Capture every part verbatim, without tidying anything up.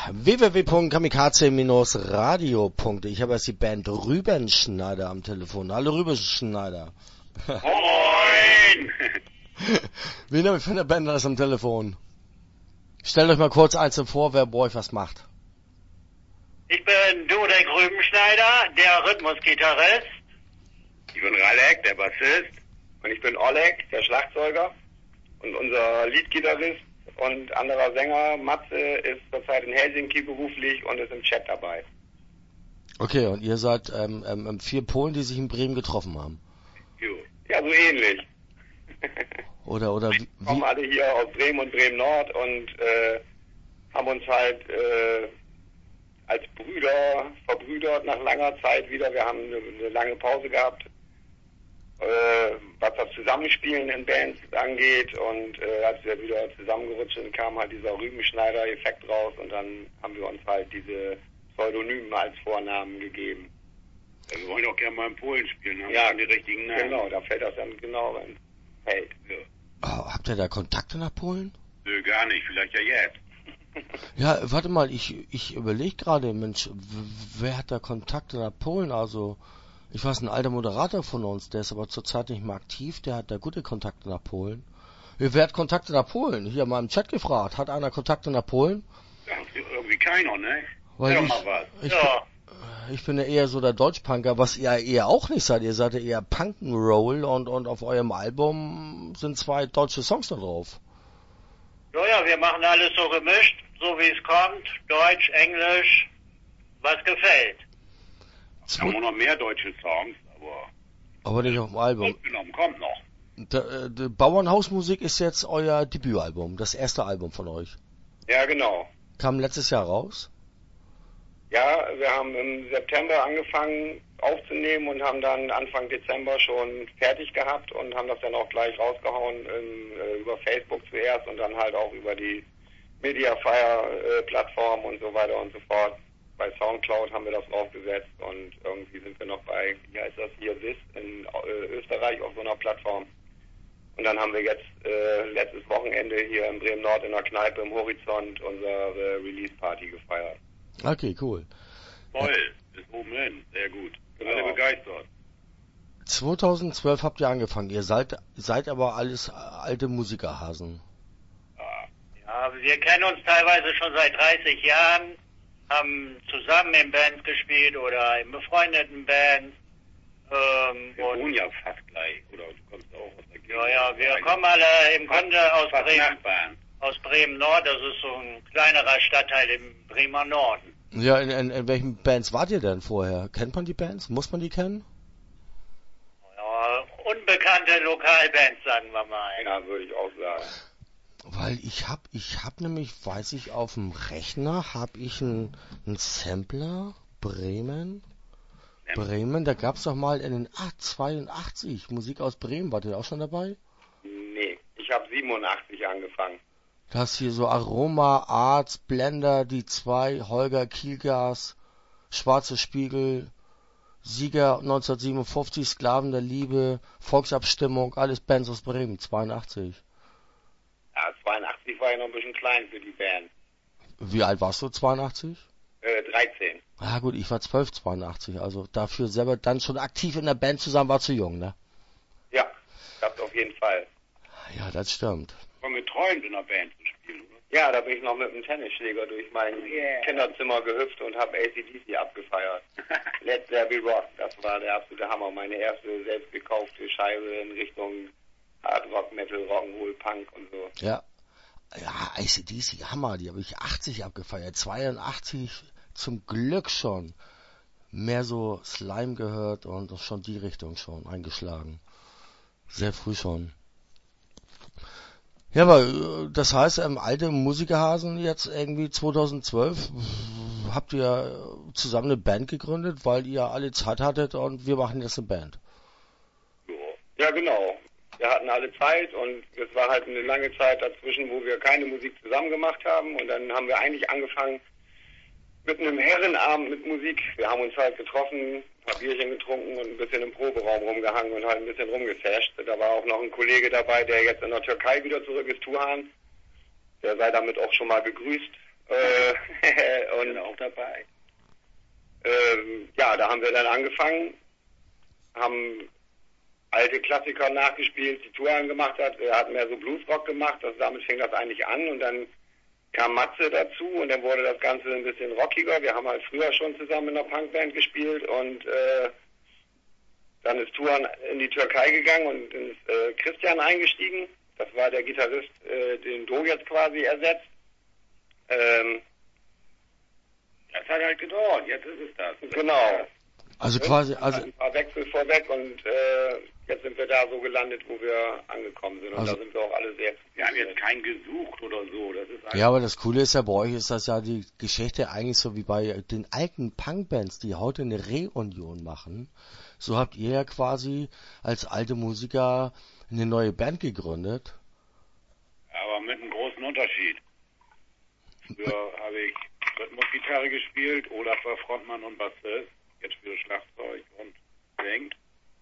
w w w punkt kamikaze radio punkt de. Ich habe jetzt die Band Rübenschneider am Telefon. Hallo Rübenschneider. Moin! Wen habe ich von der Band alles am Telefon? Stellt euch mal kurz einzeln vor, wer bei euch was macht. Ich bin Dudek Rübenschneider, der Rhythmusgitarrist. Ich bin Ralek, der Bassist. Und ich bin Oleg, der Schlagzeuger. Und unser Leadgitarrist und anderer Sänger, Matze, ist zurzeit in Helsinki beruflich und ist im Chat dabei. Okay, und ihr seid ähm, ähm, vier Polen, die sich in Bremen getroffen haben? Jo. Ja, so ähnlich. Oder, oder wie? Wir kommen alle hier aus Bremen und Bremen-Nord und äh, haben uns halt äh, als Brüder verbrüdert nach langer Zeit wieder. Wir haben eine, eine lange Pause gehabt, äh, was das Zusammenspielen in Bands angeht. Und äh, als wir wieder zusammengerutscht sind, kam halt dieser Rübenschneider-Effekt raus und dann haben wir uns halt diese Pseudonymen als Vornamen gegeben. Ja, wir wollen auch gerne mal in Polen spielen, haben ja, die richtigen Namen. Genau, da fällt das dann genau rein. Hey. Ja. Oh, habt ihr da Kontakte nach Polen? Nö, gar nicht, vielleicht ja jetzt. Ja, warte mal, ich ich überlege gerade, Mensch, w- wer hat da Kontakte nach Polen? Also, ich weiß, ein alter Moderator von uns, der ist aber zurzeit nicht mehr aktiv, der hat da gute Kontakte nach Polen. Wer hat Kontakte nach Polen? Hier mal im Chat gefragt, hat einer Kontakte nach Polen? Ja, irgendwie keiner, ne? Weil Sag ich, mal was. ich, Ja. bin, ich bin ja eher so der Deutschpunker, was ihr eher auch nicht seid. Ihr seid ja eher Punk'n'Roll und, und auf eurem Album sind zwei deutsche Songs da drauf. Ja, ja, wir machen alles so gemischt, so wie es kommt. Deutsch, Englisch, was gefällt. Wir haben auch noch mehr deutsche Songs, aber... Aber nicht auf dem Album. Genommen, kommt noch. Der, der Bauernhausmusik ist jetzt euer Debütalbum, das erste Album von euch. Ja, genau. Kam letztes Jahr raus? Ja, wir haben im September angefangen aufzunehmen und haben dann Anfang Dezember schon fertig gehabt und haben das dann auch gleich rausgehauen in, äh, über Facebook zuerst und dann halt auch über die Mediafire-Plattform und so weiter und so fort. Bei Soundcloud haben wir das draufgesetzt und irgendwie sind wir noch bei, wie heißt das hier, Sis in äh, Österreich auf so einer Plattform. Und dann haben wir jetzt äh, letztes Wochenende hier in Bremen-Nord in der Kneipe im Horizont unsere Release-Party gefeiert. Okay, cool. Toll, bis oben hin, sehr gut. Genau. Alle begeistert. zweitausendzwölf habt ihr angefangen, ihr seid, seid aber alles alte Musikerhasen. Ja. ja, wir kennen uns teilweise schon seit dreißig Jahren, haben zusammen in Bands gespielt oder in befreundeten Bands. Ähm, wir wohnen ja fast gleich, oder du kommst auch aus der Gegend. Ja, ja, wir ja, kommen alle im Grunde aus Bremen, Nachbarn. aus Bremen-Nord, das ist so ein kleinerer Stadtteil im Bremer Norden. Ja, in, in, in welchen Bands wart ihr denn vorher? Kennt man die Bands? Muss man die kennen? Ja, unbekannte Lokalbands, sagen wir mal. Ja, würde ich auch sagen. Weil ich hab, ich hab nämlich, weiß ich, auf dem Rechner hab ich einen Sampler, Bremen, ja. Bremen, da gab's doch mal in den ah, zweiundachtzig, Musik aus Bremen, wart ihr auch schon dabei? Nee, ich habe siebenundachtzig angefangen. Da hast hier so Aroma, Arzt, Blender, die zwei, Holger, Kielgas, Schwarze Spiegel, Sieger neunzehnhundertsiebenundfünfzig, Sklaven der Liebe, Volksabstimmung, alles Bands aus Bremen, zweiundachtzig. Ja, zweiundachtzig war ja noch ein bisschen klein für die Band. Wie alt warst du, zweiundachtzig? Äh, dreizehn. Ah gut, ich war zwölf, zweiundachtzig, also dafür selber dann schon aktiv in der Band zusammen war zu jung, ne? Ja, das auf jeden Fall. Ja, das stimmt. Von geträumt in der Band zu spielen, oder? Ja, da bin ich noch mit einem Tennisschläger durch mein yeah. Kinderzimmer gehüpft und habe A C D C abgefeiert. Let There Be Rock, das war der absolute Hammer. Meine erste selbst gekaufte Scheibe in Richtung Hard Rock, Metal, Rock'n'Roll, Punk und so. Ja, ja, A C D C, Hammer, die habe ich achtzig abgefeiert, zweiundachtzig zum Glück schon. Mehr so Slime gehört und schon die Richtung schon eingeschlagen. Sehr früh schon. Ja, aber das heißt, ähm, alte Musikerhasen jetzt irgendwie zweitausendzwölf habt ihr zusammen eine Band gegründet, weil ihr alle Zeit hattet und wir machen jetzt eine Band. Ja, genau. Wir hatten alle Zeit und es war halt eine lange Zeit dazwischen, wo wir keine Musik zusammen gemacht haben und dann haben wir eigentlich angefangen mit einem Herrenabend mit Musik. Wir haben uns halt getroffen, ein paar Bierchen getrunken und ein bisschen im Proberaum rumgehangen und halt ein bisschen rumgefasht. Da war auch noch ein Kollege dabei, der jetzt in der Türkei wieder zurück ist, Tuhan. Der sei damit auch schon mal gegrüßt. Äh, und auch dabei. Ähm, ja, da haben wir dann angefangen, haben alte Klassiker nachgespielt, die Touren gemacht hat. Er hat mehr so Bluesrock gemacht, das, damit fing das eigentlich an und dann kam Matze dazu und dann wurde das Ganze ein bisschen rockiger. Wir haben halt früher schon zusammen in einer Punkband gespielt und äh, dann ist Touren in die Türkei gegangen und ist äh, Christian eingestiegen. Das war der Gitarrist, äh, den Do jetzt quasi ersetzt. Ähm, das hat halt gedauert, jetzt ist es das. Genau. Also quasi, also ein paar Wechsel vorweg und äh, jetzt sind wir da so gelandet, wo wir angekommen sind und also, da sind wir auch alle sehr. Wir haben jetzt keinen gesucht oder so. Das ist ja, aber das Coole ist ja bei euch, ist das ja die Geschichte eigentlich so wie bei den alten Punkbands, die heute eine Reunion machen. So habt ihr ja quasi als alte Musiker eine neue Band gegründet. Aber mit einem großen Unterschied. Früher habe ich Rhythmusgitarre gespielt, Olaf war Frontmann und Bassist. Jetzt spiele Schlagzeug und singt.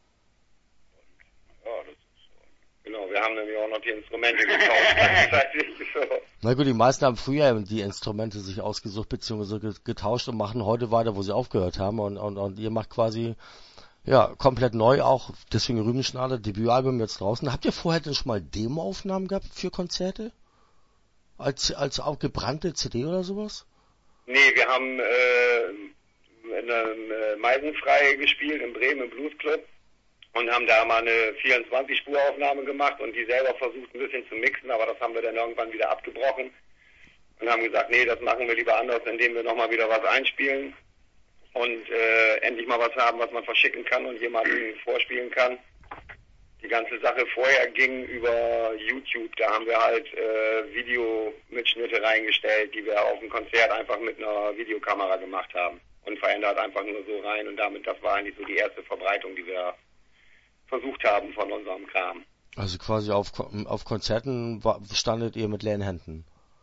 Und ja, das ist so. Genau, wir haben nämlich auch noch die Instrumente getauscht. So. Na gut, die meisten haben früher die Instrumente sich ausgesucht bzw. getauscht und machen heute weiter, wo sie aufgehört haben. Und, und, und ihr macht quasi ja komplett neu auch, deswegen Rübenschneider, Debütalbum jetzt draußen. Habt ihr vorher denn schon mal Demoaufnahmen gehabt für Konzerte? Als, als auch gebrannte C D oder sowas? Nee, wir haben äh, in einem äh, Meisenfrei gespielt in Bremen im Bluesclub und haben da mal eine vierundzwanzig-Spur-Aufnahme gemacht und die selber versucht ein bisschen zu mixen, aber das haben wir dann irgendwann wieder abgebrochen und haben gesagt, nee, das machen wir lieber anders, indem wir nochmal wieder was einspielen und äh, endlich mal was haben, was man verschicken kann und jemandem vorspielen kann. Die ganze Sache vorher ging über YouTube, da haben wir halt äh, Videomitschnitte reingestellt, die wir auf dem Konzert einfach mit einer Videokamera gemacht haben und verändert einfach nur so rein und damit, das war eigentlich so die erste Verbreitung, die wir versucht haben von unserem Kram. Also quasi auf, auf Konzerten standet ihr mit leeren Händen?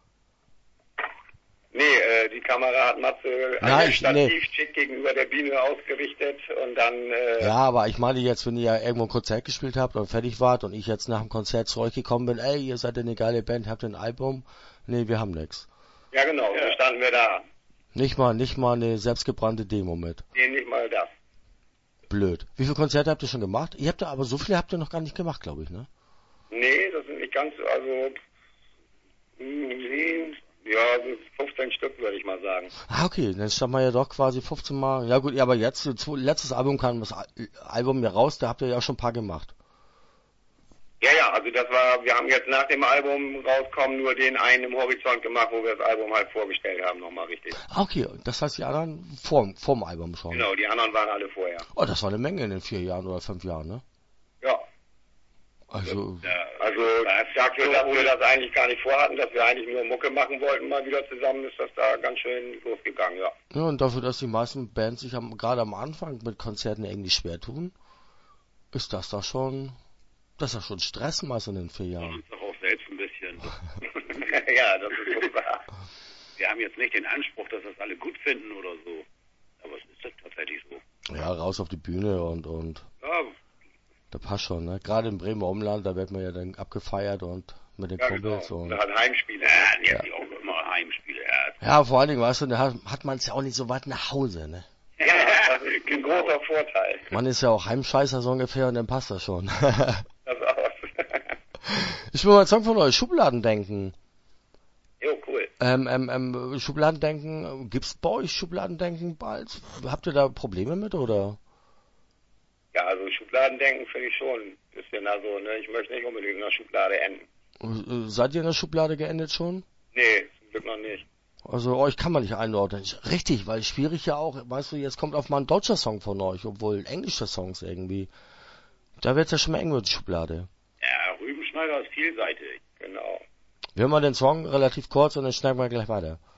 Nee, äh, die Kamera hat Matze Nein, stativ nee. schick gegenüber der Bühne ausgerichtet und dann... Äh, ja, aber ich meine jetzt, wenn ihr ja irgendwo ein Konzert gespielt habt und fertig wart und ich jetzt nach dem Konzert zu euch gekommen bin, ey, ihr seid eine geile Band, habt ein Album? Nee, wir haben nix. Ja genau, ja. So standen wir da. Nicht mal, nicht mal eine selbstgebrannte Demo mit. Nee, nicht mal das. Blöd. Wie viele Konzerte habt ihr schon gemacht? Ihr habt da, aber so viele habt ihr noch gar nicht gemacht, glaube ich, ne? Nee, das sind nicht ganz, also... Nee, ja, fünfzehn Stück würde ich mal sagen. Ah, okay, dann stand man ja doch quasi fünfzehn Mal. Ja gut, ja, aber jetzt, letztes Album kam das Album ja raus, da habt ihr ja schon ein paar gemacht. Ja, ja, also das war, wir haben jetzt nach dem Album rauskommen nur den einen im Horizont gemacht, wo wir das Album halt vorgestellt haben, nochmal richtig. Ah, okay, das heißt die anderen vor, vorm Album schon. Genau, die anderen waren alle vorher. Oh, das war eine Menge in den vier Jahren oder fünf Jahren, ne? Ja. Also, ja, also dafür, dass wir das eigentlich gar nicht vorhatten, dass wir eigentlich nur Mucke machen wollten, mal wieder zusammen, ist das da ganz schön losgegangen, ja. Ja, und dafür, dass die meisten Bands sich am, gerade am Anfang mit Konzerten irgendwie schwer tun, ist das da schon, das ist ja schon Stress meist in den vier Jahren. Und uns doch auch selbst ein bisschen. Ja, das ist so wahr. Wir haben jetzt nicht den Anspruch, dass das alle gut finden oder so, aber es ist das tatsächlich so. Ja, raus auf die Bühne und, und. Ja. Da passt schon, ne? Gerade im Bremer Umland, da wird man ja dann abgefeiert und mit den ja, Kumpels. Genau. Und da hat Heimspiele, ja, die ja. Hat auch immer Heimspiele. Ja, ja vor allen Dingen, weißt du, da hat man es ja auch nicht so weit nach Hause, ne? Ja, das ist ein großer Vorteil. Man ist ja auch Heimscheißer so ungefähr und dann passt das schon. Das auch. Ich will mal einen Song von euch, Schubladendenken. Jo, cool. Ähm, ähm, ähm, Schubladendenken, gibt's bei euch Schubladendenken bald? Habt ihr da Probleme mit, oder? Ja, also Schubladendenken finde ich schon ein bisschen, also, ne, ich möchte nicht unbedingt in der Schublade enden. Seid ihr in der Schublade geendet schon? Nee, zum Glück noch nicht. Also euch kann man nicht einordnen. Richtig, weil schwierig ja auch, weißt du, jetzt kommt auf mal ein deutscher Song von euch, obwohl englische Songs irgendwie. Da wird's ja schon mal eng mit der Schublade. Ja, Rübenschneider ist vielseitig, genau. Wir hören mal den Song relativ kurz und dann schneiden wir gleich weiter.